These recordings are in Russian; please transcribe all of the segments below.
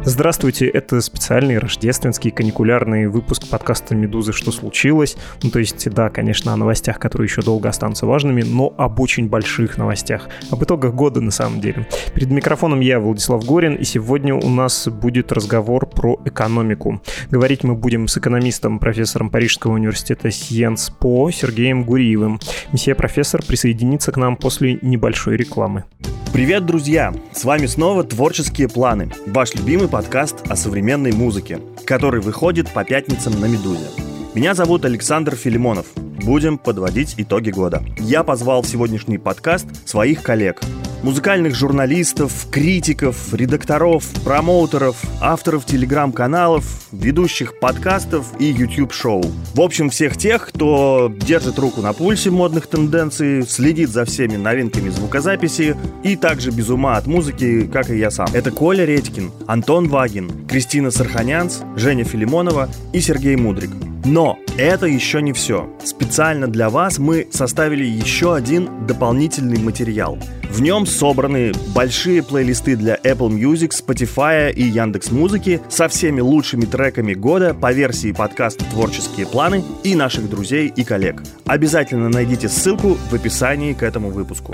Здравствуйте, это специальный рождественский каникулярный выпуск подкаста «Медузы. Что случилось?». То есть, да, конечно, о новостях, которые еще долго останутся важными, но об очень больших новостях, об итогах года на самом деле. Перед микрофоном я, Владислав Горин, и сегодня у нас будет разговор про экономику. Говорить мы будем с экономистом, профессором Парижского университета Sciences Po Сергеем Гуриевым. Месье профессор присоединится к нам после небольшой рекламы. Привет, друзья! С вами снова «Творческие планы», ваш любимый подкаст о современной музыке, который выходит по пятницам на «Медузе». Меня зовут Александр Филимонов. Будем подводить итоги года. Я позвал в сегодняшний подкаст своих коллег. Музыкальных журналистов, критиков, редакторов, промоутеров, авторов телеграм-каналов, ведущих подкастов и YouTube-шоу. В общем, всех тех, кто держит руку на пульсе модных тенденций, следит за всеми новинками звукозаписи и также без ума от музыки, как и я сам. Это Коля Редькин, Антон Вагин, Кристина Сарханянц, Женя Филимонова и Сергей Мудрик. Но это еще не все. Специально для вас мы составили еще один дополнительный материал. В нем собраны большие плейлисты для Apple Music, Spotify и Яндекс.Музыки со всеми лучшими треками года по версии подкаста «Творческие планы» и наших друзей и коллег. Обязательно найдите ссылку в описании к этому выпуску.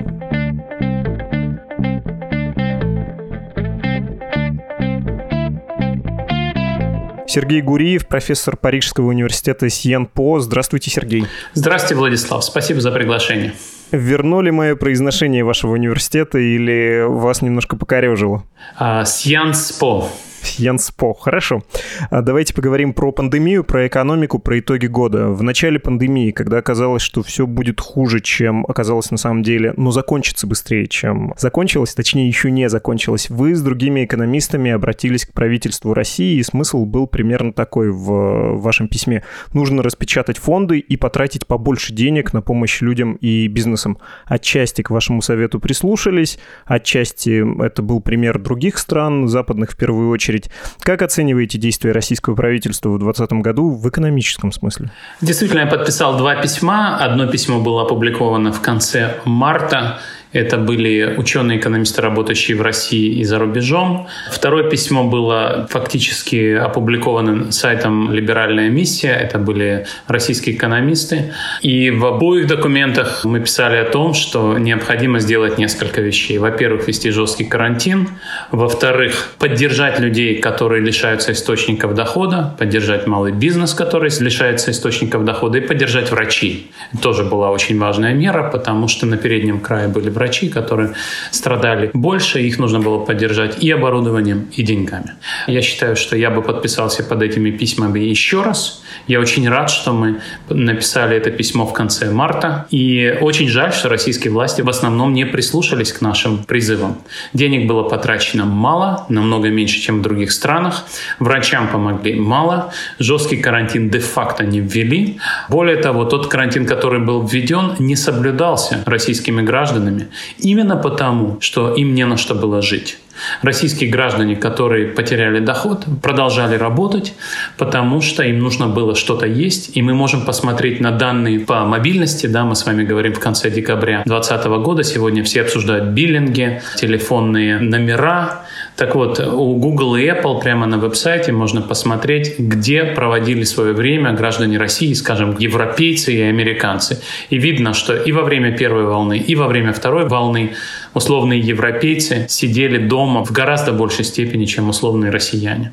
Сергей Гуриев, профессор Парижского университета Sciences Po. Здравствуйте, Сергей. Здравствуйте, Владислав. Спасибо за приглашение. Вернули мое произношение вашего университета или вас немножко покорежило? Sciences Po. Sciences Po. Хорошо. Давайте поговорим про пандемию, про экономику, про итоги года. В начале пандемии, когда оказалось, что все будет хуже, чем оказалось на самом деле, но закончится быстрее, чем закончилось, точнее, еще не закончилось, вы с другими экономистами обратились к правительству России, и смысл был примерно такой в вашем письме. Нужно распечатать фонды и потратить побольше денег на помощь людям и бизнесам. Отчасти к вашему совету прислушались, отчасти это был пример других стран, западных в первую очередь. Как оцениваете действия российского правительства в 2020 году в экономическом смысле? Действительно, я подписал 2 письма. Одно письмо было опубликовано в конце марта. Это были ученые-экономисты, работающие в России и за рубежом. Второе письмо было фактически опубликовано сайтом «Либеральная миссия». Это были российские экономисты. И в обоих документах мы писали о том, что необходимо сделать несколько вещей. Во-первых, ввести жесткий карантин. Во-вторых, поддержать людей, которые лишаются источников дохода, поддержать малый бизнес, который лишается источников дохода, и поддержать врачей. Это тоже была очень важная мера, потому что на переднем крае были врачи, которые страдали больше, их нужно было поддержать и оборудованием, и деньгами. Я считаю, что я бы подписался под этими письмами еще раз. Я очень рад, что мы написали это письмо в конце марта. И очень жаль, что российские власти в основном не прислушались к нашим призывам. Денег было потрачено мало, намного меньше, чем в других странах. Врачам помогли мало. Жесткий карантин де-факто не ввели. Более того, тот карантин, который был введен, не соблюдался российскими гражданами. Именно потому, что им не на что было жить. Российские граждане, которые потеряли доход, продолжали работать, потому что им нужно было что-то есть. И мы можем посмотреть на данные по мобильности. Да, мы с вами говорим в конце декабря 2020 года. Сегодня все обсуждают биллинги, телефонные номера. Так вот, у Google и Apple прямо на веб-сайте можно посмотреть, где проводили свое время граждане России, скажем, европейцы и американцы. И видно, что и во время первой волны, и во время второй волны условные европейцы сидели дома в гораздо большей степени, чем условные россияне.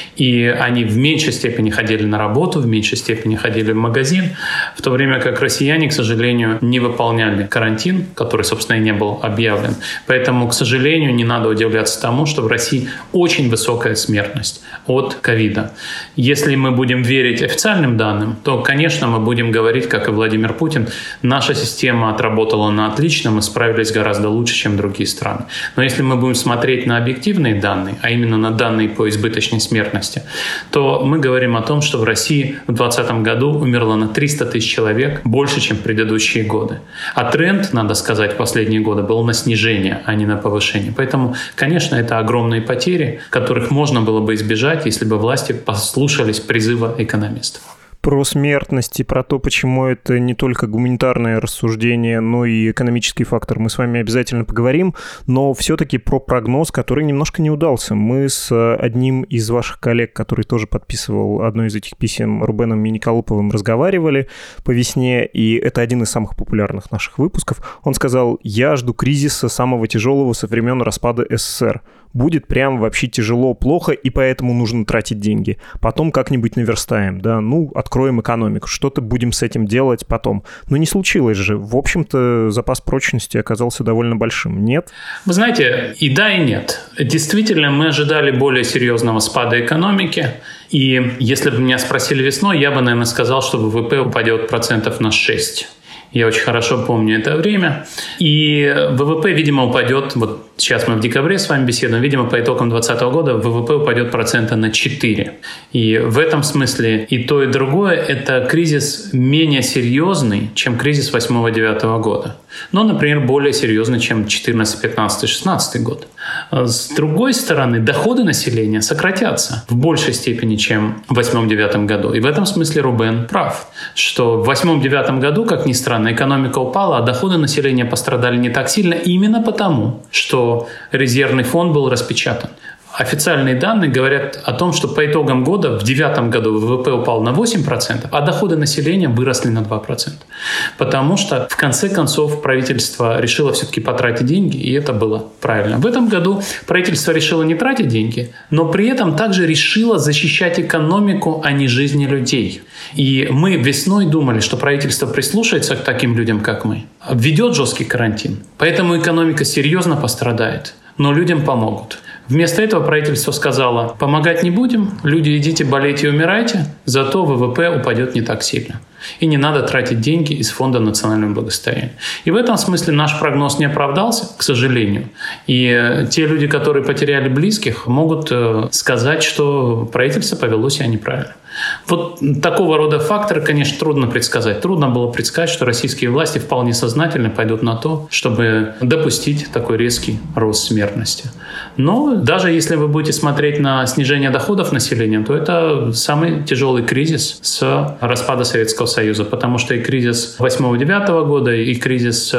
И они в меньшей степени ходили на работу, в меньшей степени ходили в магазин, в то время как россияне, к сожалению, не выполняли карантин, который, собственно, и не был объявлен. Поэтому, к сожалению, не надо удивляться тому, что в России очень высокая смертность от ковида. Если мы будем верить официальным данным, то, конечно, мы будем говорить, как и Владимир Путин, наша система отработала на отлично, мы справились гораздо лучше, чем другие страны. Но если мы будем смотреть на объективные данные, а именно на данные по избыточной смертности, то мы говорим о том, что в России в 2020 году умерло на 300 тысяч человек больше, чем в предыдущие годы. А тренд, надо сказать, в последние годы был на снижение, а не на повышение. Поэтому, конечно, это огромные потери, которых можно было бы избежать, если бы власти послушались призыва экономистов. Про смертность и про то, почему это не только гуманитарное рассуждение, но и экономический фактор, мы с вами обязательно поговорим, но все-таки про прогноз, который немножко не удался. Мы с одним из ваших коллег, который тоже подписывал одно из этих писем, Рубеном Миниколуповым, разговаривали по весне, и это один из самых популярных наших выпусков. Он сказал: «Я жду кризиса самого тяжелого со времен распада СССР. Будет прям вообще тяжело, плохо, и поэтому нужно тратить деньги. Потом как-нибудь наверстаем, да, откроем экономику, что-то будем с этим делать потом». Но не случилось же. В общем-то, запас прочности оказался довольно большим, нет? Вы знаете, и да, и нет. Действительно, мы ожидали более серьезного спада экономики. И если бы меня спросили весной, я бы, наверное, сказал, что ВВП упадет процентов на 6%. Я очень хорошо помню это время. И ВВП, видимо, упадет, вот сейчас мы в декабре с вами беседуем, видимо, по итогам 2020 года ВВП упадет процента на 4%. И в этом смысле и то, и другое – это кризис менее серьезный, чем кризис 2008-2009 года. Но, например, более серьезный, чем 2014, 2015, 2016 год. С другой стороны, доходы населения сократятся в большей степени, чем в 2008-2009 году. И в этом смысле Рубен прав, что в 2008-2009 году, как ни странно, экономика упала, а доходы населения пострадали не так сильно именно потому, что резервный фонд был распечатан. Официальные данные говорят о том, что по итогам года в 2009 году ВВП упал на 8%, а доходы населения выросли на 2%. Потому что, в конце концов, правительство решило все-таки потратить деньги, и это было правильно. В этом году правительство решило не тратить деньги, но при этом также решило защищать экономику, а не жизни людей. И мы весной думали, что правительство прислушается к таким людям, как мы, введет жесткий карантин, поэтому экономика серьезно пострадает, но людям помогут. Вместо этого правительство сказало: помогать не будем, люди идите болейте и умирайте, зато ВВП упадет не так сильно. И не надо тратить деньги из Фонда национального благосостояния. И в этом смысле наш прогноз не оправдался, к сожалению. И те люди, которые потеряли близких, могут сказать, что правительство повело себя неправильно. Вот такого рода факторы, конечно, трудно предсказать. Трудно было предсказать, что российские власти вполне сознательно пойдут на то, чтобы допустить такой резкий рост смертности. Но даже если вы будете смотреть на снижение доходов населения, то это самый тяжелый кризис с распада Советского Союза, потому что и кризис 2008-2009 года, и кризис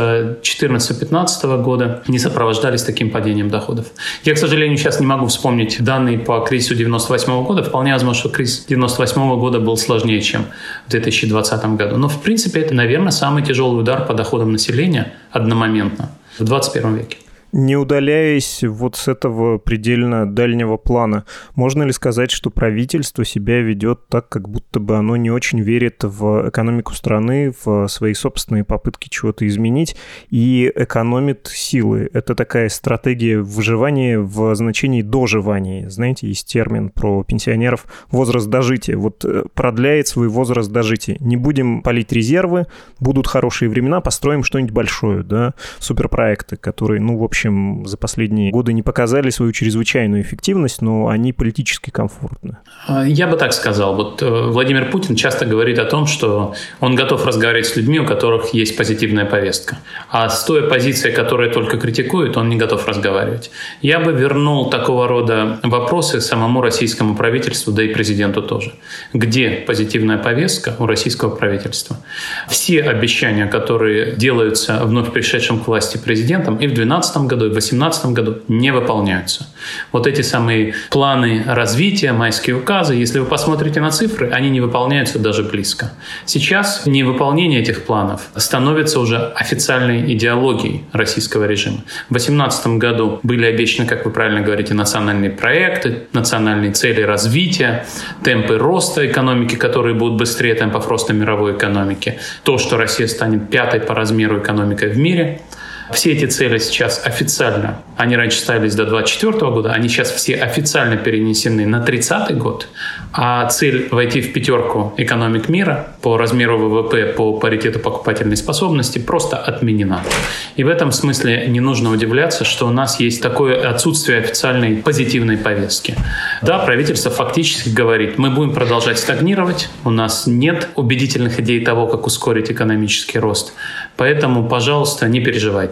2014-2015 года не сопровождались таким падением доходов. Я, к сожалению, сейчас не могу вспомнить данные по кризису 1998 года. Вполне возможно, что кризис 1998 года был сложнее, чем в 2020 году. Но, в принципе, это, наверное, самый тяжелый удар по доходам населения одномоментно в 21 веке. Не удаляясь вот с этого предельно дальнего плана, можно ли сказать, что правительство себя ведет так, как будто бы оно не очень верит в экономику страны, в свои собственные попытки чего-то изменить и экономит силы? Это такая стратегия выживания в значении доживания. Знаете, есть термин про пенсионеров возраст дожития. Вот продляет свой возраст дожития. Не будем палить резервы, будут хорошие времена, построим что-нибудь большое, да, суперпроекты, которые, в общем, за последние годы не показали свою чрезвычайную эффективность, но они политически комфортны. Я бы так сказал. Вот Владимир Путин часто говорит о том, что он готов разговаривать с людьми, у которых есть позитивная повестка. А с той оппозицией, которая только критикует, он не готов разговаривать. Я бы вернул такого рода вопросы самому российскому правительству, да и президенту тоже. Где позитивная повестка у российского правительства? Все обещания, которые делаются вновь пришедшим к власти президентом и в 2012 году, и в 2018 году, не выполняются. Вот эти самые планы развития, майские указы, если вы посмотрите на цифры, они не выполняются даже близко. Сейчас невыполнение этих планов становится уже официальной идеологией российского режима. В 2018 году были обещаны, как вы правильно говорите, национальные проекты, национальные цели развития, темпы роста экономики, которые будут быстрее темпов роста мировой экономики, то, что Россия станет пятой по размеру экономикой в мире. Все эти цели сейчас официально, они раньше ставились до 2024 года, они сейчас все официально перенесены на 30-й год, а цель войти в пятерку экономик мира по размеру ВВП, по паритету покупательной способности просто отменена. И в этом смысле не нужно удивляться, что у нас есть такое отсутствие официальной позитивной повестки. Да, правительство фактически говорит: мы будем продолжать стагнировать, у нас нет убедительных идей того, как ускорить экономический рост, поэтому, пожалуйста, не переживайте.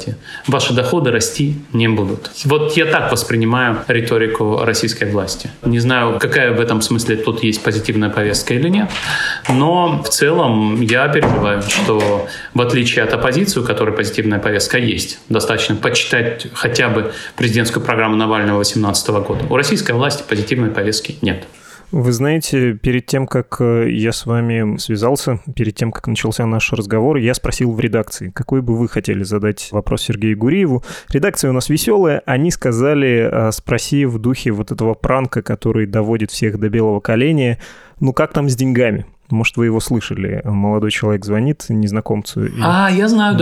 делайте. Ваши доходы расти не будут. Вот я так воспринимаю риторику российской власти. Не знаю, какая в этом смысле тут есть позитивная повестка или нет, но в целом я переживаю, что в отличие от оппозиции, у которой позитивная повестка есть, достаточно почитать хотя бы президентскую программу Навального 2018 года, у российской власти позитивной повестки нет. Вы знаете, перед тем, как я с вами связался, перед тем, как начался наш разговор, я спросил в редакции, какой бы вы хотели задать вопрос Сергею Гуриеву. Редакция у нас веселая, они сказали, спроси в духе вот этого пранка, который доводит всех до белого коленя, ну как там с деньгами? Может, вы его слышали. Молодой человек звонит незнакомцу. Я знаю,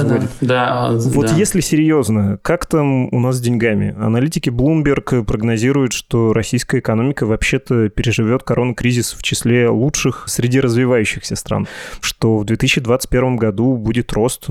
да. Вот если серьезно, как там у нас с деньгами? Аналитики Bloomberg прогнозируют, что российская экономика вообще-то переживет коронакризис в числе лучших среди развивающихся стран, что в 2021 году будет рост,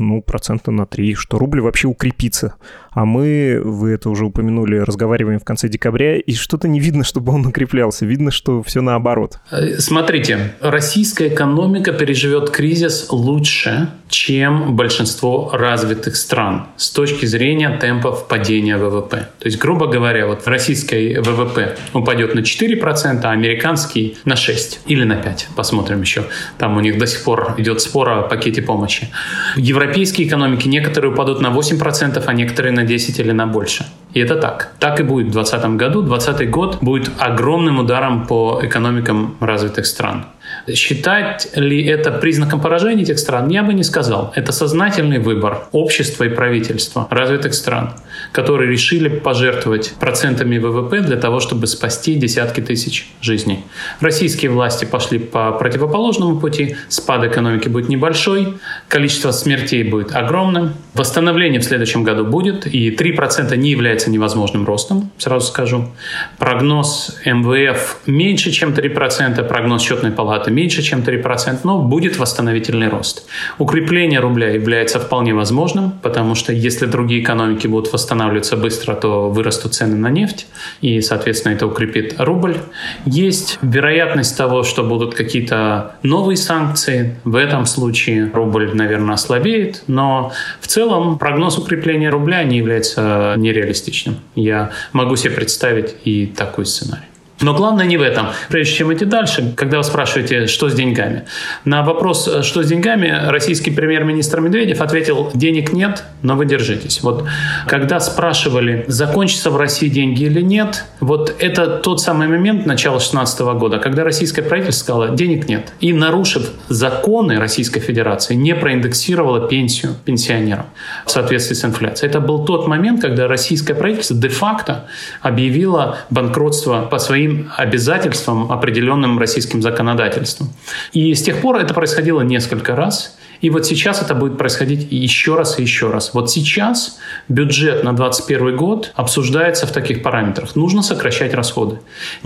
3%, что рубль вообще укрепится. А мы, вы это уже упомянули, разговариваем в конце декабря, и что-то не видно, чтобы он укреплялся. Видно, что все наоборот. Смотрите, российская экономика переживет кризис лучше, чем большинство развитых стран с точки зрения темпов падения ВВП. То есть, грубо говоря, вот российский ВВП упадет на 4%, а американский на 6% или на 5%. Посмотрим еще. Там у них до сих пор идет спор о пакете помощи. Европейские экономики некоторые упадут на 8%, а некоторые на 10% или на больше. И это так. Так и будет в 2020 году. 2020 год будет огромным ударом по экономикам развитых стран. Считать ли это признаком поражения этих стран, я бы не сказал. Это сознательный выбор общества и правительства развитых стран, которые решили пожертвовать процентами ВВП для того, чтобы спасти десятки тысяч жизней. Российские власти пошли по противоположному пути. Спад экономики будет небольшой, количество смертей будет огромным. Восстановление в следующем году будет, и 3% не является невозможным ростом, сразу скажу. Прогноз МВФ меньше, чем 3%, прогноз счетной палаты меньше, чем 3%, но будет восстановительный рост. Укрепление рубля является вполне возможным, потому что если другие экономики будут восстанавливаться быстро, то вырастут цены на нефть, и, соответственно, это укрепит рубль. Есть вероятность того, что будут какие-то новые санкции. В этом случае рубль, наверное, ослабеет, но в целом прогноз укрепления рубля не является нереалистичным. Я могу себе представить и такой сценарий. Но главное не в этом. Прежде чем идти дальше, когда вы спрашиваете, что с деньгами, на вопрос, что с деньгами, российский премьер-министр Медведев ответил: денег нет, но вы держитесь. Вот когда спрашивали, закончатся в России деньги или нет, вот это тот самый момент начала 2016 года, когда российское правительство сказало: денег нет. И, нарушив законы Российской Федерации, не проиндексировало пенсию пенсионерам в соответствии с инфляцией. Это был тот момент, когда российское правительство де-факто объявило банкротство по своим обязательствам, определенным российским законодательством. И с тех пор это происходило несколько раз. И вот сейчас это будет происходить еще раз и еще раз. Вот сейчас бюджет на 2021 год обсуждается в таких параметрах. Нужно сокращать расходы.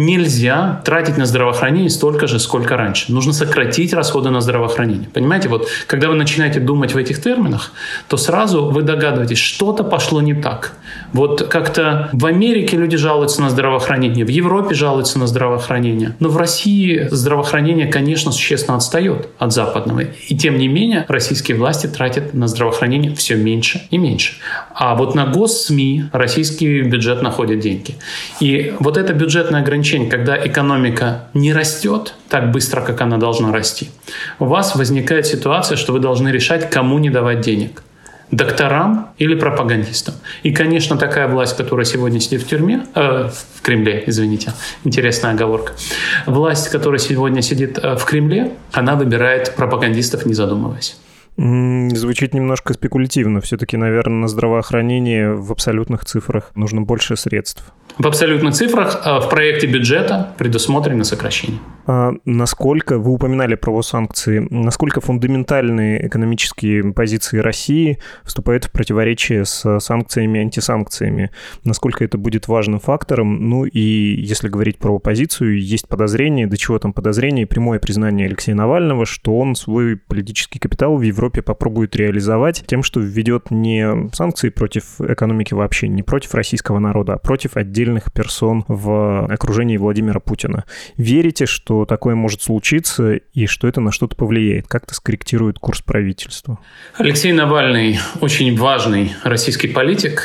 Нельзя тратить на здравоохранение столько же, сколько раньше. Нужно сократить расходы на здравоохранение. Понимаете, вот когда вы начинаете думать в этих терминах, то сразу вы догадываетесь, что-то пошло не так. Вот как-то в Америке люди жалуются на здравоохранение, в Европе жалуются на здравоохранение. Но в России здравоохранение, конечно, существенно отстает от западного. И тем не менее, российские власти тратят на здравоохранение все меньше и меньше. А вот на госсми российский бюджет находит деньги. И вот это бюджетное ограничение, когда экономика не растет так быстро, как она должна расти, у вас возникает ситуация, что вы должны решать, кому не давать денег. Докторам или пропагандистам. И, конечно, такая власть, которая сегодня сидит в тюрьме, в Кремле, извините, интересная оговорка. Власть, которая сегодня сидит в Кремле, она выбирает пропагандистов, не задумываясь. Звучит немножко спекулятивно. Все-таки, наверное, на здравоохранение в абсолютных цифрах нужно больше средств. В абсолютных цифрах в проекте бюджета предусмотрено сокращение. Насколько, вы упоминали про санкции, насколько фундаментальные экономические позиции России вступают в противоречие с санкциями и антисанкциями? Насколько это будет важным фактором? Ну и если говорить про оппозицию, есть подозрение, до чего там подозрение, прямое признание Алексея Навального, что он свой политический капитал в Европе попробует реализовать тем, что введет не санкции против экономики вообще, не против российского народа, а против отдельных персон в окружении Владимира Путина. Верите, что что такое может случиться и что это на что-то повлияет? Как-то скорректирует курс правительства? Алексей Навальный очень важный российский политик,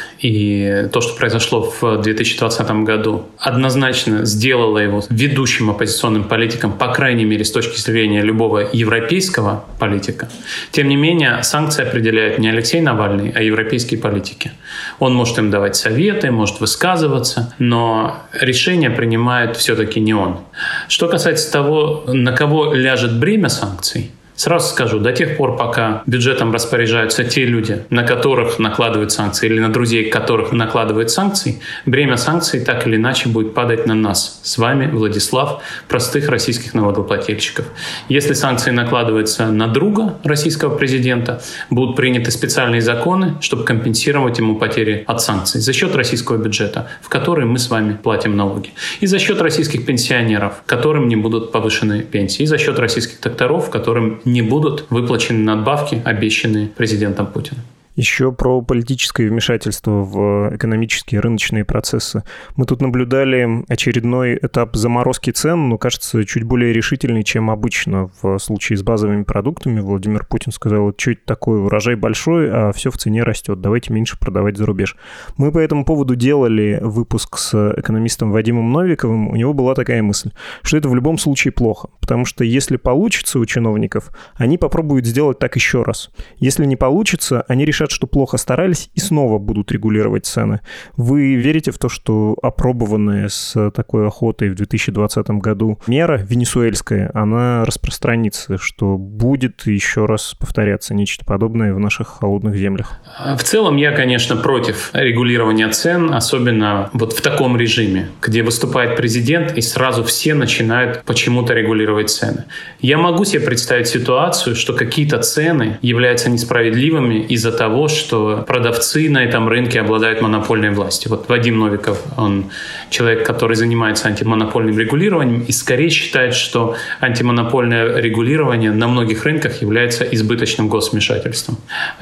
и то, что произошло в 2020 году, однозначно сделало его ведущим оппозиционным политиком, по крайней мере, с точки зрения любого европейского политика. Тем не менее, санкции определяет не Алексей Навальный, а европейские политики. Он может им давать советы, может высказываться, но решение принимает все-таки не он. Что касается того, на кого ляжет бремя санкций, сразу скажу, до тех пор, пока бюджетом распоряжаются те люди, на которых накладывают санкции, или на друзей, которых накладывают санкции, бремя санкций так или иначе будет падать на нас, с вами, Владислав, простых российских налогоплательщиков. Если санкции накладываются на друга российского президента, будут приняты специальные законы, чтобы компенсировать ему потери от санкций за счет российского бюджета, в который мы с вами платим налоги. И за счет российских пенсионеров, которым не будут повышены пенсии. И за счет российских докторов, которым не будут выплачены надбавки, обещанные президентом Путиным. Еще про политическое вмешательство в экономические рыночные процессы. Мы тут наблюдали очередной этап заморозки цен, но, кажется, чуть более решительный, чем обычно в случае с базовыми продуктами. Владимир Путин сказал, что это такое, урожай большой, а все в цене растет, давайте меньше продавать за рубеж. Мы по этому поводу делали выпуск с экономистом Вадимом Новиковым. У него была такая мысль, что это в любом случае плохо, потому что если получится у чиновников, они попробуют сделать так еще раз. Если не получится, они решат, что плохо старались и снова будут регулировать цены. Вы верите в то, что опробованная с такой охотой в 2020 году мера венесуэльская, она распространится, что будет еще раз повторяться нечто подобное в наших холодных землях? В целом я, конечно, против регулирования цен, особенно вот в таком режиме, где выступает президент и сразу все начинают почему-то регулировать цены. Я могу себе представить ситуацию, что какие-то цены являются несправедливыми из-за того, что продавцы на этом рынке обладают монопольной властью. Вот Вадим Новиков, он человек, который занимается антимонопольным регулированием и скорее считает, что антимонопольное регулирование на многих рынках является избыточным госвмешательством.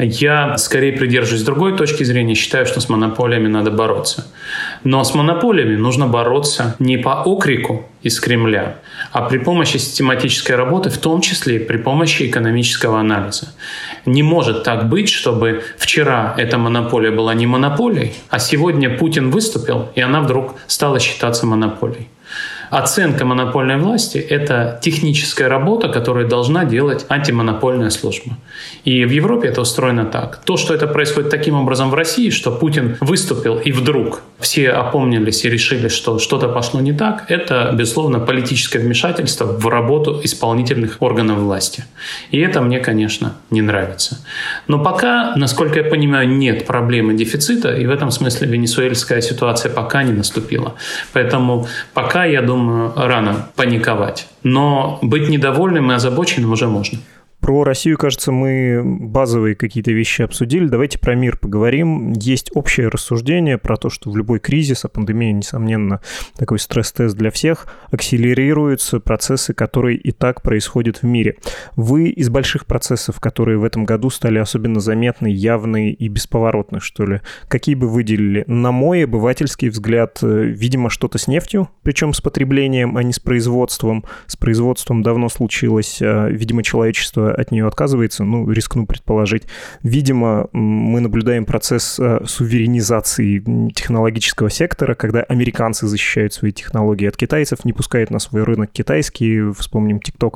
Я скорее придерживаюсь другой точки зрения, считаю, что с монополиями надо бороться. Но с монополиями нужно бороться не по окрику из Кремля, а при помощи систематической работы, в том числе и при помощи экономического анализа. Не может так быть, чтобы вчера эта монополия была не монополией, а сегодня Путин выступил, и она вдруг стала считаться монополией. Оценка монопольной власти – это техническая работа, которую должна делать антимонопольная служба. И в Европе это устроено так. То, что это происходит таким образом в России, что Путин выступил и вдруг все опомнились и решили, что что-то пошло не так, это, безусловно, политическое вмешательство в работу исполнительных органов власти. И это мне, конечно, не нравится. Но пока, насколько я понимаю, нет проблемы дефицита, и в этом смысле венесуэльская ситуация пока не наступила. Поэтому пока, я думаю, рано паниковать. Но быть недовольным и озабоченным уже можно. Про Россию, кажется, мы базовые какие-то вещи обсудили. Давайте про мир поговорим. Есть общее рассуждение про то, что в любой кризис, а пандемия, несомненно, такой стресс-тест для всех, акселерируются процессы, которые и так происходят в мире. Вы из больших процессов, которые в этом году стали особенно заметны, явны и бесповоротны, что ли, какие бы выделили? На мой обывательский взгляд, видимо, что-то с нефтью, причем с потреблением, а не с производством. С производством давно случилось, видимо, человечество от нее отказывается, рискну предположить. Видимо, мы наблюдаем процесс суверенизации технологического сектора, когда американцы защищают свои технологии от китайцев, не пускают на свой рынок китайский, вспомним TikTok,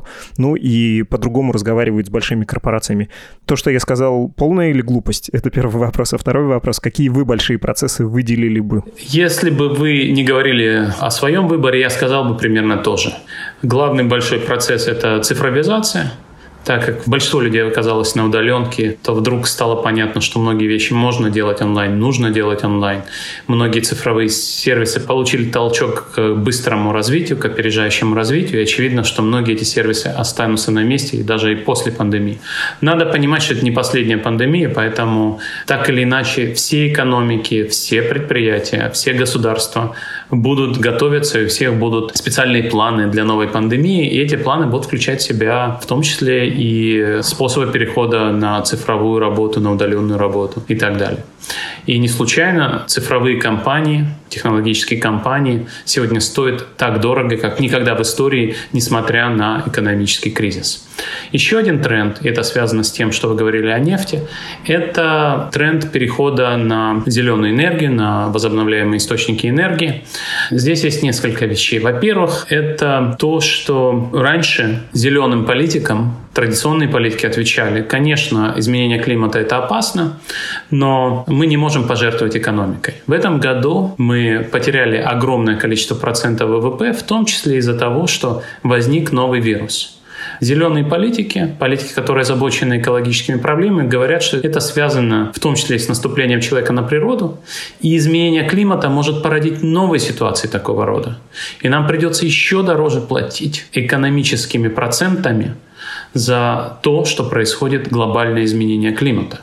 и по-другому разговаривают с большими корпорациями. То, что я сказал, полная или глупость? Это первый вопрос. А второй вопрос, какие вы большие процессы выделили бы? Если бы вы не говорили о своем выборе, я сказал бы примерно то же. Главный большой процесс – это цифровизация. Так как большинство людей оказалось на удаленке, то вдруг стало понятно, что многие вещи можно делать онлайн, нужно делать онлайн. Многие цифровые сервисы получили толчок к быстрому развитию, к опережающему развитию. И очевидно, что многие эти сервисы останутся на месте и даже и после пандемии. Надо понимать, что это не последняя пандемия, поэтому так или иначе все экономики, все предприятия, все государства будут готовиться, и у всех будут специальные планы для новой пандемии, и эти планы будут включать в себя в том числе и способы перехода на цифровую работу, на удаленную работу и так далее. И не случайно цифровые компании технологические компании сегодня стоят так дорого, как никогда в истории, несмотря на экономический кризис. Еще один тренд, и это связано с тем, что вы говорили о нефти, это тренд перехода на зеленую энергию, на возобновляемые источники энергии. Здесь есть несколько вещей. Во-первых, это то, что раньше зеленым политикам, традиционные политики отвечали: конечно, изменение климата – это опасно, но мы не можем пожертвовать экономикой. В этом году мы потеряли огромное количество процентов ВВП, в том числе из-за того, что возник новый вирус. Зеленые политики, которые озабочены экологическими проблемами, говорят, что это связано в том числе и с наступлением человека на природу, и изменение климата может породить новые ситуации такого рода. И нам придется еще дороже платить экономическими процентами за то, что происходит глобальное изменение климата.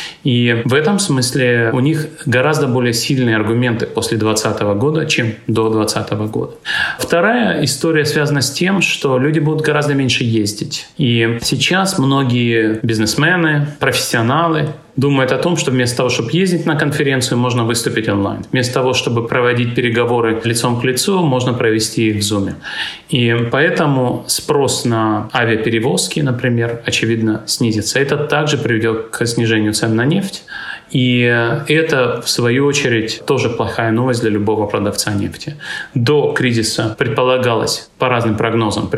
И в этом смысле у них гораздо более сильные аргументы после 2020 года, чем до 2020 года. Вторая история связана с тем, что люди будут гораздо меньше ездить. И сейчас многие бизнесмены, профессионалы думают о том, что вместо того, чтобы ездить на конференцию, можно выступить онлайн. Вместо того, чтобы проводить переговоры лицом к лицу, можно провести их в Zoom. И поэтому спрос на авиаперевозки, например, очевидно, снизится. Это также приведет к снижению цен на нефть. И это, в свою очередь, тоже плохая новость для любого продавца нефти. До кризиса предполагалось, по разным прогнозам,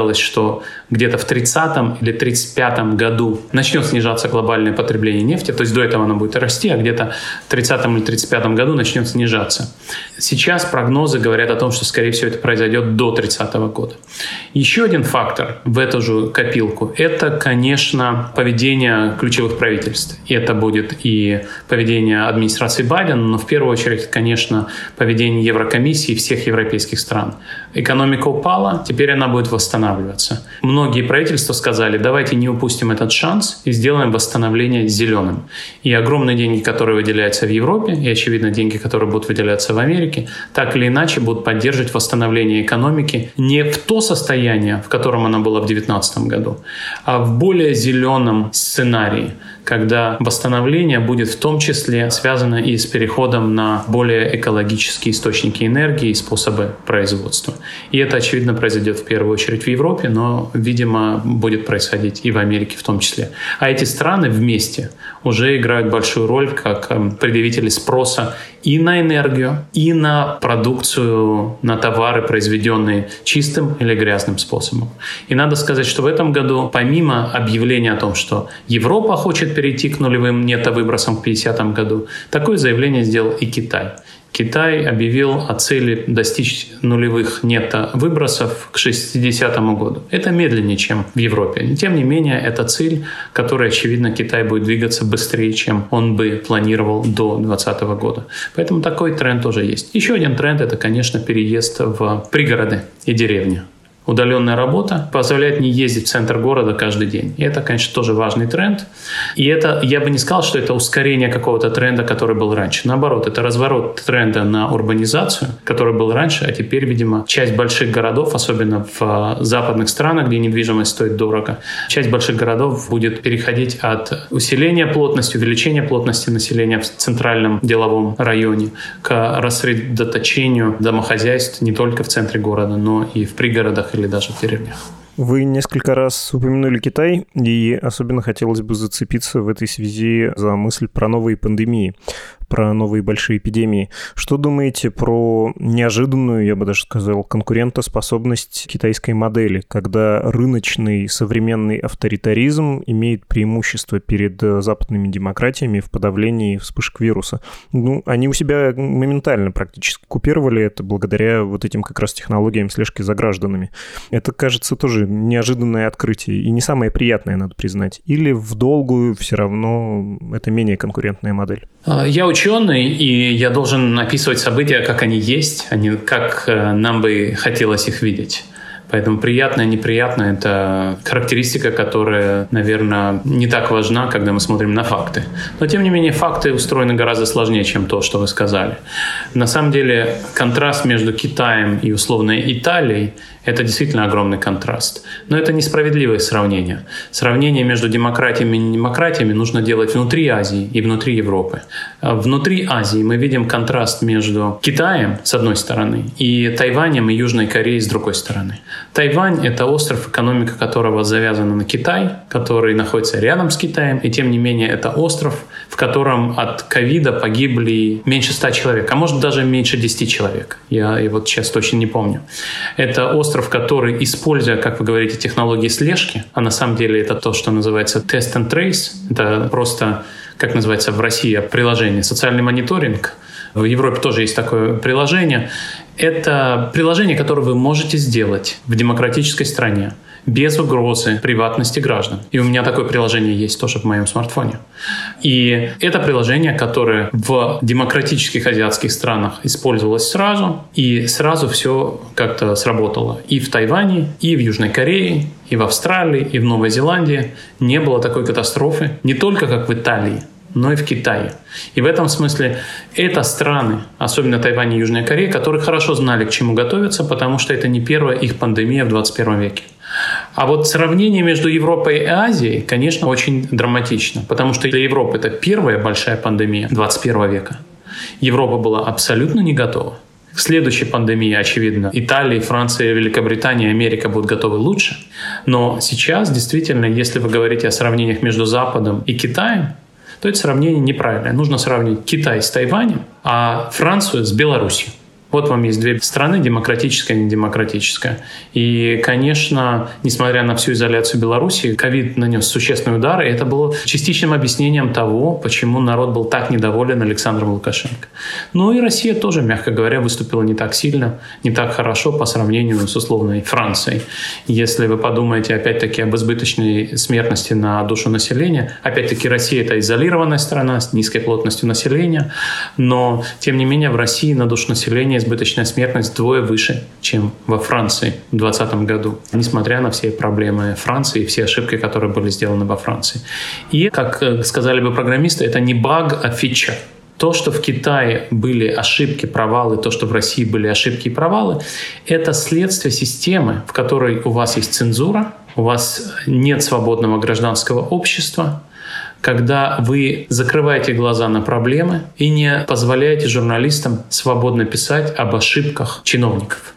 что где-то в 30-м или 35-м году начнет снижаться глобальное потребление нефти, то есть до этого оно будет расти, а где-то в 30-м или 35-м году начнет снижаться. Сейчас прогнозы говорят о том, что, скорее всего, это произойдет до 30-го года. Еще один фактор в эту же копилку – это, конечно, поведение ключевых правительств. И это будет и поведение администрации Байдена, но в первую очередь, конечно, поведение Еврокомиссии и всех европейских стран. Экономика упала, теперь она будет восстанавливаться. Многие правительства сказали: давайте не упустим этот шанс и сделаем восстановление зеленым. И огромные деньги, которые выделяются в Европе, и, очевидно, деньги, которые будут выделяться в Америке, так или иначе будут поддерживать восстановление экономики не в то состояние, в котором она была в 2019 году, а в более зеленом сценарии, когда восстановление будет в том числе связано и с переходом на более экологические источники энергии и способы производства. И это, очевидно, произойдет в первую очередь в Европе, но, видимо, будет происходить и в Америке в том числе. А эти страны вместе уже играют большую роль как предъявители спроса и на энергию, и на продукцию, на товары, произведенные чистым или грязным способом. И надо сказать, что в этом году, помимо объявления о том, что Европа хочет перейти к нулевым нетто-выбросам к 50-му году, такое заявление сделал и Китай. Китай объявил о цели достичь нулевых нетто-выбросов к 60-му году. Это медленнее, чем в Европе. Но, тем не менее, это цель, к которой, очевидно, Китай будет двигаться быстрее, чем он бы планировал до 2020 года. Поэтому такой тренд тоже есть. Еще один тренд – это, конечно, переезд в пригороды и деревни. Удаленная работа позволяет не ездить в центр города каждый день. И это, конечно, тоже важный тренд. И это, я бы не сказал, что это ускорение какого-то тренда, который был раньше. Наоборот, это разворот тренда на урбанизацию, который был раньше, а теперь, видимо, часть больших городов, особенно в западных странах, где недвижимость стоит дорого, часть больших городов будет переходить от усиления плотности, увеличения плотности населения в центральном деловом районе к рассредоточению домохозяйств не только в центре города, но и в пригородах или даже в деревнях. Вы несколько раз упомянули Китай, и особенно хотелось бы зацепиться в этой связи за мысль про новые пандемии, про новые большие эпидемии. Что думаете про неожиданную, я бы даже сказал, конкурентоспособность китайской модели, когда рыночный современный авторитаризм имеет преимущество перед западными демократиями в подавлении вспышек вируса? Они у себя моментально практически купировали это благодаря вот этим как раз технологиям слежки за гражданами. Это, кажется, тоже неожиданное открытие и не самое приятное, надо признать. Или в долгую все равно это менее конкурентная модель? Я ученый, и я должен описывать события, как они есть, а не как нам бы хотелось их видеть. Поэтому приятное, неприятное – это характеристика, которая, наверное, не так важна, когда мы смотрим на факты. Но, тем не менее, факты устроены гораздо сложнее, чем то, что вы сказали. На самом деле, контраст между Китаем и, условно, Италией – Это действительно огромный контраст. Но это несправедливое сравнение. Сравнение между демократиями и недемократиями нужно делать внутри Азии и внутри Европы. Внутри Азии мы видим контраст между Китаем, с одной стороны, и Тайванем и Южной Кореей, с другой стороны. Тайвань — это остров, экономика которого завязана на Китай, который находится рядом с Китаем, и тем не менее это остров, в котором от ковида погибли меньше 100 человек, а может даже меньше 10 человек. Я вот сейчас точно не помню. Это остров, который, используя, как вы говорите, технологии слежки, а на самом деле это то, что называется test and trace, это просто, как называется в России приложение, социальный мониторинг. В Европе тоже есть такое приложение. Это приложение, которое вы можете сделать в демократической стране без угрозы приватности граждан. И у меня такое приложение есть тоже в моем смартфоне. И это приложение, которое в демократических азиатских странах использовалось сразу, и сразу все как-то сработало. И в Тайване, и в Южной Корее, и в Австралии, и в Новой Зеландии не было такой катастрофы, не только как в Италии, но и в Китае. И в этом смысле это страны, особенно Тайвань и Южная Корея, которые хорошо знали, к чему готовиться, потому что это не первая их пандемия в 21 веке. А вот сравнение между Европой и Азией, конечно, очень драматично, потому что для Европы это первая большая пандемия 21 века. Европа была абсолютно не готова. К следующей пандемии, очевидно, Италия, Франция, Великобритания, Америка будут готовы лучше. Но сейчас, действительно, если вы говорите о сравнениях между Западом и Китаем, то это сравнение неправильное. Нужно сравнить Китай с Тайванем, а Францию с Белоруссией. Вот вам есть две страны, демократическая и недемократическая. И, конечно, несмотря на всю изоляцию Беларуси, ковид нанес существенный удар, и это было частичным объяснением того, почему народ был так недоволен Александром Лукашенко. Ну и Россия тоже, мягко говоря, выступила не так сильно, не так хорошо по сравнению с условной Францией. Если вы подумаете, опять-таки, об избыточной смертности на душу населения, опять-таки, Россия — это изолированная страна с низкой плотностью населения, но, тем не менее, в России на душу населения избыточная смертность вдвое выше, чем во Франции в 2020 году, несмотря на все проблемы Франции и все ошибки, которые были сделаны во Франции. И, как сказали бы программисты, это не баг, а фича. То, что в Китае были ошибки, провалы, то, что в России были ошибки и провалы, это следствие системы, в которой у вас есть цензура, у вас нет свободного гражданского общества, когда вы закрываете глаза на проблемы и не позволяете журналистам свободно писать об ошибках чиновников.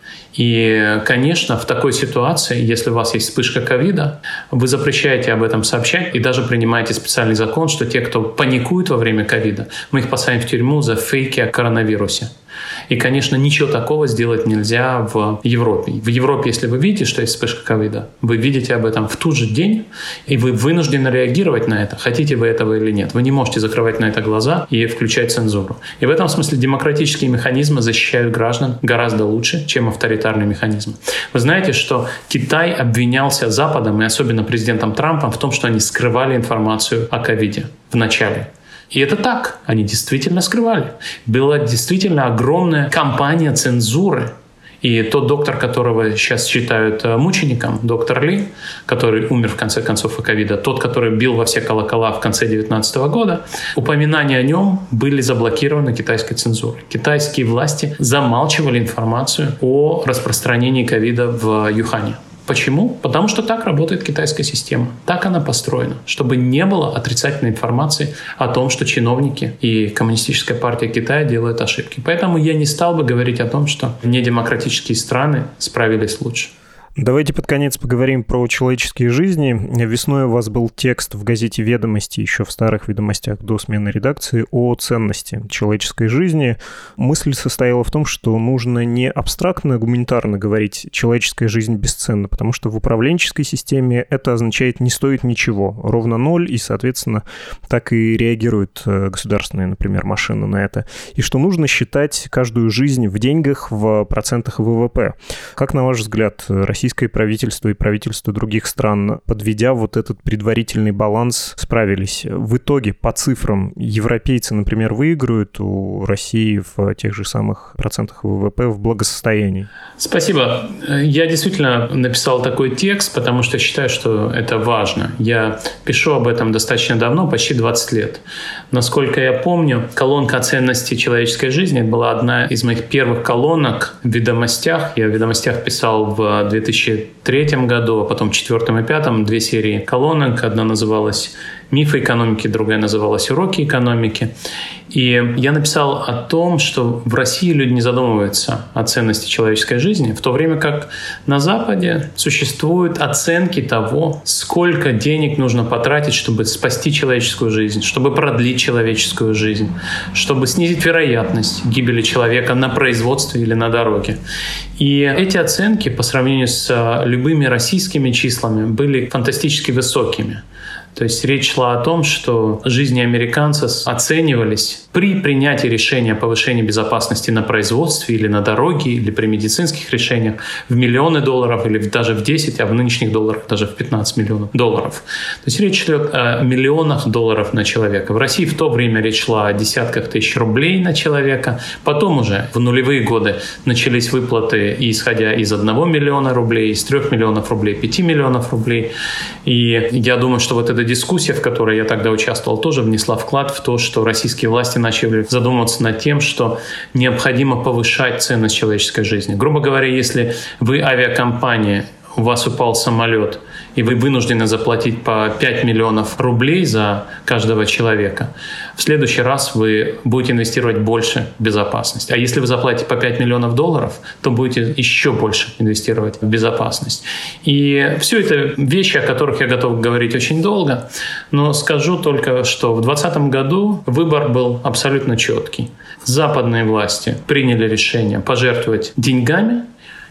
И, конечно, в такой ситуации, если у вас есть вспышка ковида, вы запрещаете об этом сообщать и даже принимаете специальный закон, что те, кто паникует во время ковида, мы их посадим в тюрьму за фейки о коронавирусе. И, конечно, ничего такого сделать нельзя в Европе. В Европе, если вы видите, что есть вспышка ковида, вы видите об этом в тот же день, и вы вынуждены реагировать на это, хотите вы этого или нет. Вы не можете закрывать на это глаза и включать цензуру. И в этом смысле демократические механизмы защищают граждан гораздо лучше, чем авторитарные механизмы. Вы знаете, что Китай обвинялся Западом, и особенно президентом Трампом, в том, что они скрывали информацию о ковиде в начале. И это так, они действительно скрывали. Была действительно огромная кампания цензуры. И тот доктор, которого сейчас считают мучеником, доктор Ли, который умер в конце концов от ковида, тот, который бил во все колокола в конце 2019 года, упоминания о нем были заблокированы китайской цензурой. Китайские власти замалчивали информацию о распространении ковида в Юхане. Почему? Потому что так работает китайская система. Так она построена, чтобы не было отрицательной информации о том, что чиновники и Коммунистическая партия Китая делают ошибки. Поэтому я не стал бы говорить о том, что недемократические страны справились лучше. Давайте под конец поговорим про человеческие жизни. Весной у вас был текст в газете «Ведомости», еще в старых «Ведомостях» до смены редакции, о ценности человеческой жизни. Мысль состояла в том, что нужно не абстрактно, гуманитарно говорить «человеческая жизнь бесценна», потому что в управленческой системе это означает «не стоит ничего», ровно ноль, и, соответственно, так и реагируют государственные, например, машины на это. И что нужно считать каждую жизнь в деньгах, в процентах ВВП. Как, на ваш взгляд, российское правительство и правительство других стран, подведя вот этот предварительный баланс, справились? В итоге, по цифрам, европейцы, например, выигрывают у России в тех же самых процентах ВВП в благосостоянии? Спасибо. Я действительно написал такой текст, потому что считаю, что это важно. Я пишу об этом достаточно давно, почти 20 лет. Насколько я помню, колонка о ценности человеческой жизни была одна из моих первых колонок в «Ведомостях». Я в «Ведомостях» ведомостях писал в 2003 году, а потом в 2004 и 2005 2 серии колонок. Одна называлась «Мифы экономики», другая называлась «Уроки экономики». И я написал о том, что в России люди не задумываются о ценности человеческой жизни, в то время как на Западе существуют оценки того, сколько денег нужно потратить, чтобы спасти человеческую жизнь, чтобы продлить человеческую жизнь, чтобы снизить вероятность гибели человека на производстве или на дороге. И эти оценки по сравнению с любыми российскими числами были фантастически высокими. То есть речь шла о том, что жизни американцев оценивались при принятии решения о повышении безопасности на производстве или на дороге, или при медицинских решениях в миллионы долларов или даже в 10, а в нынешних долларах даже в 15 миллионов долларов. То есть речь идет о миллионах долларов на человека. В России в то время речь шла о десятках тысяч рублей на человека. Потом уже в нулевые годы начались выплаты, исходя из 1 миллиона рублей, из 3 миллионов рублей, 5 миллионов рублей. И я думаю, что вот эта дискуссия, в которой я тогда участвовал, тоже внесла вклад в то, что российские власти начали задумываться над тем, что необходимо повышать ценность человеческой жизни. Грубо говоря, если вы авиакомпания, у вас упал самолет, и вы вынуждены заплатить по 5 миллионов рублей за каждого человека, в следующий раз вы будете инвестировать больше в безопасность. А если вы заплатите по 5 миллионов долларов, то будете еще больше инвестировать в безопасность. И все это вещи, о которых я готов говорить очень долго, но скажу только, что в 2020 году выбор был абсолютно четкий. Западные власти приняли решение пожертвовать деньгами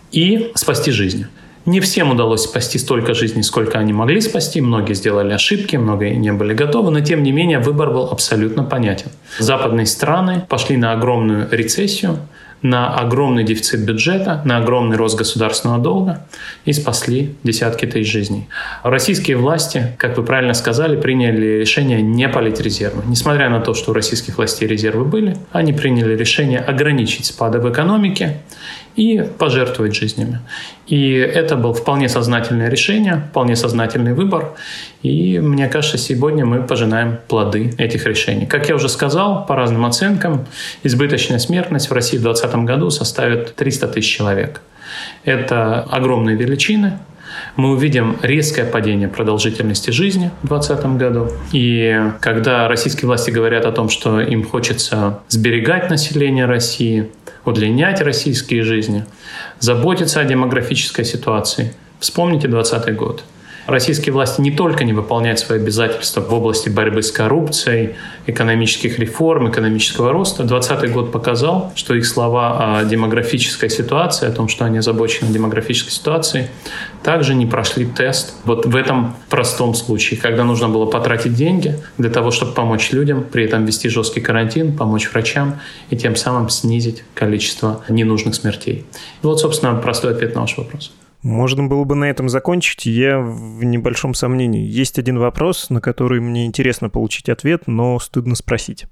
и спасти жизни. Не всем удалось спасти столько жизней, сколько они могли спасти. Многие сделали ошибки, многие не были готовы, но тем не менее выбор был абсолютно понятен. Западные страны пошли на огромную рецессию, на огромный дефицит бюджета, на огромный рост государственного долга и спасли десятки тысяч жизней. Российские власти, как вы правильно сказали, приняли решение не палить резервы. Несмотря на то, что у российских властей резервы были, они приняли решение ограничить спады в экономике и пожертвовать жизнями. И это было вполне сознательное решение, вполне сознательный выбор. И мне кажется, сегодня мы пожинаем плоды этих решений. Как я уже сказал, по разным оценкам, избыточная смертность в России в 2020 году составит 300 тысяч человек. Это огромные величины. Мы увидим резкое падение продолжительности жизни в 2020 году. И когда российские власти говорят о том, что им хочется сберегать население России, удлинять российские жизни, заботиться о демографической ситуации, вспомните 2020 год. Российские власти не только не выполняют свои обязательства в области борьбы с коррупцией, экономических реформ, экономического роста. 2020 год показал, что их слова о демографической ситуации, о том, что они озабочены демографической ситуацией, также не прошли тест вот в этом простом случае, когда нужно было потратить деньги для того, чтобы помочь людям, при этом ввести жесткий карантин, помочь врачам и тем самым снизить количество ненужных смертей. И вот, собственно, простой ответ на ваш вопрос. Можно было бы на этом закончить. Я в небольшом сомнении. Есть один вопрос, на который мне интересно получить ответ, но стыдно спросить.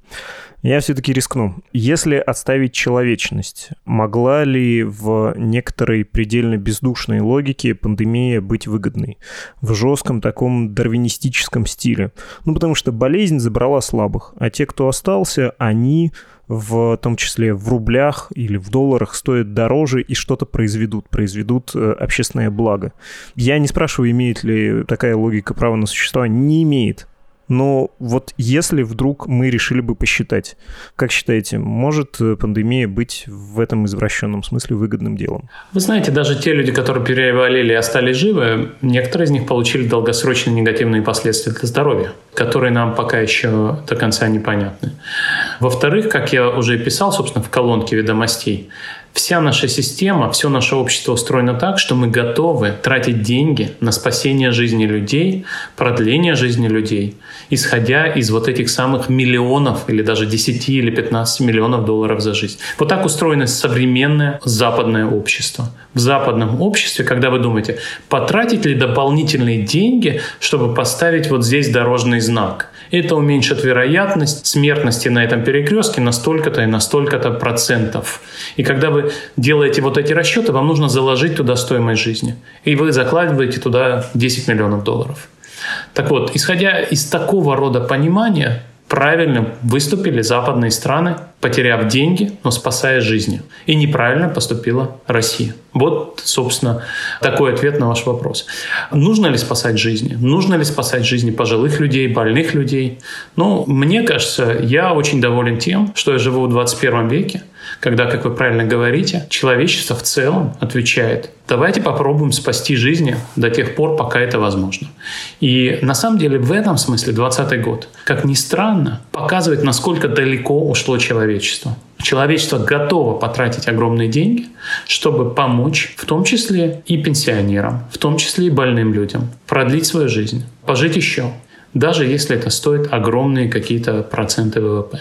Я все-таки рискну. Если отставить человечность, могла ли в некоторой предельно бездушной логике пандемия быть выгодной? В жестком таком дарвинистическом стиле? Потому что болезнь забрала слабых, а те, кто остался, они в том числе в рублях или в долларах стоят дороже и что-то произведут общественное благо. Я не спрашиваю, имеет ли такая логика право на существование. Не имеет. Но вот если вдруг мы решили бы посчитать, как считаете, может пандемия быть в этом извращенном смысле выгодным делом? Вы знаете, даже те люди, которые переболели и остались живы, некоторые из них получили долгосрочные негативные последствия для здоровья, которые нам пока еще до конца непонятны. Во-вторых, как я уже писал, собственно, в колонке ведомостей, вся наша система, все наше общество устроено так, что мы готовы тратить деньги на спасение жизни людей, продление жизни людей, исходя из вот этих самых миллионов или даже 10 или 15 миллионов долларов за жизнь. Вот так устроено современное западное общество. В западном обществе, когда вы думаете, потратить ли дополнительные деньги, чтобы поставить вот здесь дорожный знак, это уменьшит вероятность смертности на этом перекрестке на столько-то и на столько-то процентов. И когда вы делаете вот эти расчеты, вам нужно заложить туда стоимость жизни. И вы закладываете туда 10 миллионов долларов. Так вот, исходя из такого рода понимания, Правильно выступили западные страны, потеряв деньги, но спасая жизни. И неправильно поступила Россия. Вот, собственно, такой ответ на ваш вопрос. Нужно ли спасать жизни? Нужно ли спасать жизни пожилых людей, больных людей? Ну, мне кажется, я очень доволен тем, что я живу в 21 веке, когда, как вы правильно говорите, человечество в целом отвечает: давайте попробуем спасти жизни до тех пор, пока это возможно. И на самом деле в этом смысле 2020 год, как ни странно, показывает, насколько далеко ушло человечество. Человечество готово потратить огромные деньги, чтобы помочь, в том числе и пенсионерам, в том числе и больным людям, продлить свою жизнь, пожить еще. Даже если это стоит огромные какие-то проценты ВВП.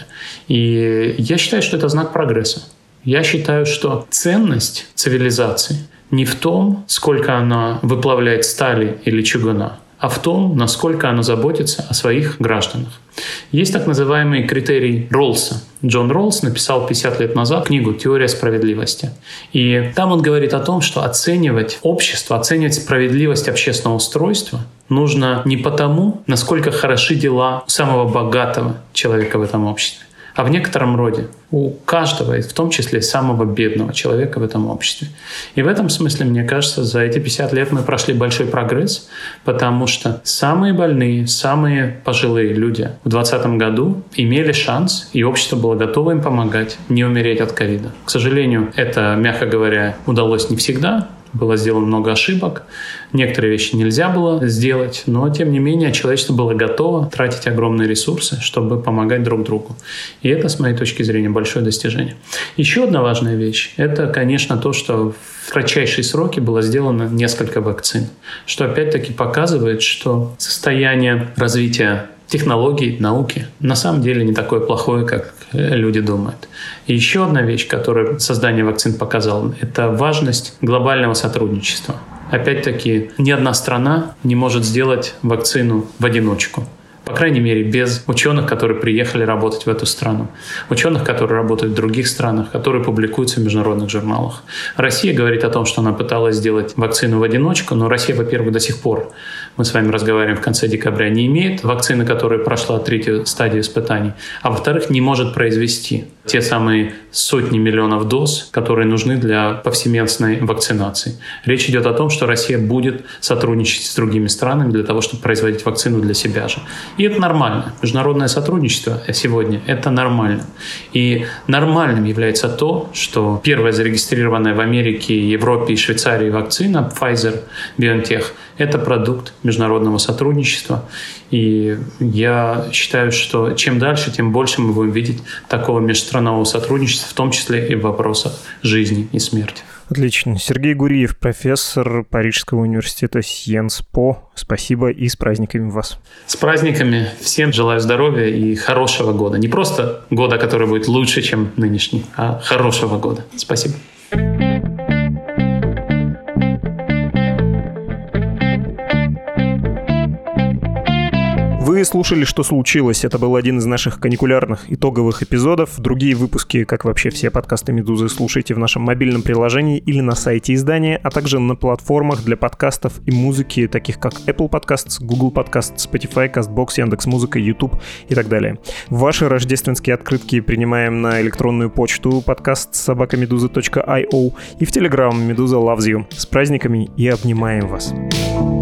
И я считаю, что это знак прогресса. Я считаю, что ценность цивилизации не в том, сколько она выплавляет стали или чугуна, а в том, насколько она заботится о своих гражданах. Есть так называемый критерий Роллса. Джон Роллс написал 50 лет назад книгу «Теория справедливости». И там он говорит о том, что оценивать общество, оценивать справедливость общественного устройства нужно не потому, насколько хороши дела у самого богатого человека в этом обществе, а в некотором роде у каждого, в том числе самого бедного человека в этом обществе. И в этом смысле, мне кажется, за эти 50 лет мы прошли большой прогресс, потому что самые больные, самые пожилые люди в 2020 году имели шанс, и общество было готово им помогать не умереть от ковида. К сожалению, это, мягко говоря, удалось не всегда. Было сделано много ошибок, некоторые вещи нельзя было сделать, но, тем не менее, человечество было готово тратить огромные ресурсы, чтобы помогать друг другу. И это, с моей точки зрения, большое достижение. Еще одна важная вещь – это, конечно, то, что в кратчайшие сроки было сделано несколько вакцин, что опять-таки показывает, что состояние развития технологий, науки на самом деле не такое плохое, как люди думают. И еще одна вещь, которую создание вакцин показало, это важность глобального сотрудничества. Опять-таки, ни одна страна не может сделать вакцину в одиночку. По крайней мере, без ученых, которые приехали работать в эту страну. Ученых, которые работают в других странах, которые публикуются в международных журналах. Россия говорит о том, что она пыталась сделать вакцину в одиночку, но Россия, во-первых, до сих пор, мы с вами разговариваем в конце декабря, не имеет вакцины, которая прошла 3-ю стадию испытаний, а во-вторых, не может произвести те самые сотни миллионов доз, которые нужны для повсеместной вакцинации. Речь идет о том, что Россия будет сотрудничать с другими странами для того, чтобы производить вакцину для себя же. И это нормально. Международное сотрудничество сегодня – это нормально. И нормальным является то, что первая зарегистрированная в Америке, Европе и Швейцарии вакцина Pfizer-BioNTech – это продукт международного сотрудничества. И я считаю, что чем дальше, тем больше мы будем видеть такого межстранового сотрудничества, в том числе и в вопросах жизни и смерти. Отлично. Сергей Гуриев, профессор Парижского университета Sciences Po. Спасибо и с праздниками вас. С праздниками. Всем желаю здоровья и хорошего года. Не просто года, который будет лучше, чем нынешний, а хорошего года. Спасибо. Вы слушали «Что случилось?». Это был один из наших каникулярных итоговых эпизодов. Другие выпуски, как вообще все подкасты «Медузы», слушайте в нашем мобильном приложении или на сайте издания, а также на платформах для подкастов и музыки, таких как Apple Podcasts, Google Podcasts, Spotify, CastBox, Яндекс.Музыка, YouTube и так далее. Ваши рождественские открытки принимаем на электронную почту podcast@meduza.io и в Telegram «Медуза loves you». С праздниками и обнимаем вас.